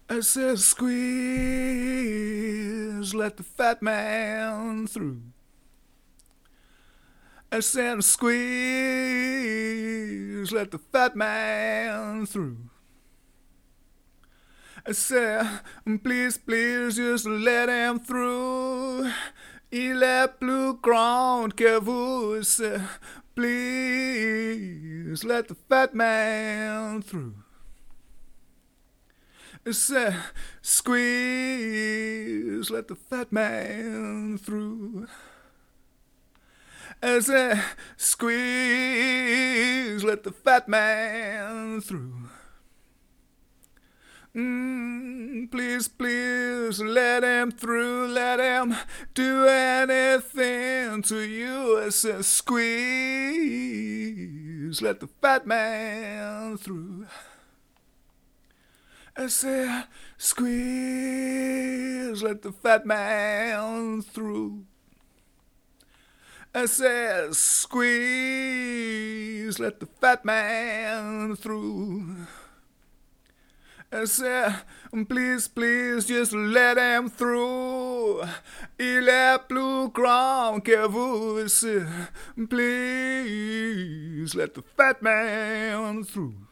I said, squeeze, let the fat man through. I said, squeeze, let the fat man through. I said, please, please, just let him through. Il est plus grand que vous. Said, please, let the fat man through. I said, squeeze, let the fat man through. I said, squeeze, let the fat man through. Please, please, let him through, let him do anything to you. I said, squeeze, let the fat man through. I said, squeeze, let the fat man through. I said, squeeze, let the fat man through. I said, please, please, just let him through. Il est plus grand que vous. I said, please, let the fat man through.